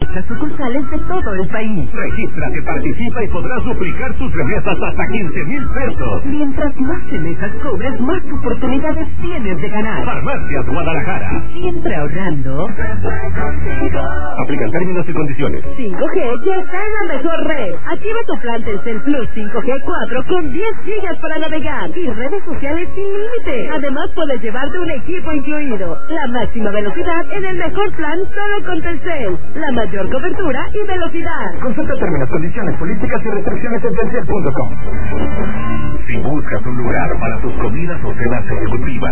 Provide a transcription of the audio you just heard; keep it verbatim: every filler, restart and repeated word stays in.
nuestras sucursales de todo el país. Regístrate, participa y podrás duplicar tus remesas hasta quince mil pesos. Mientras más remesas cobres, más oportunidades tienes de ganar. Farmacias Guadalajara. Siempre ahorrando. Aplican términos y condiciones. cinco G ya está en la mejor red. Activa tu plan Telcel Plus cinco G cuatro con diez gigas para navegar y redes sociales sin límite. Además puedes llevarte un equipo incluido. La máxima velocidad en el mejor plan solo con Telcel. La mayor cobertura y velocidad. Consulta términos, condiciones, políticas y restricciones en telcel punto com. Si buscas un lugar para tus comidas o cenas ejecutivas,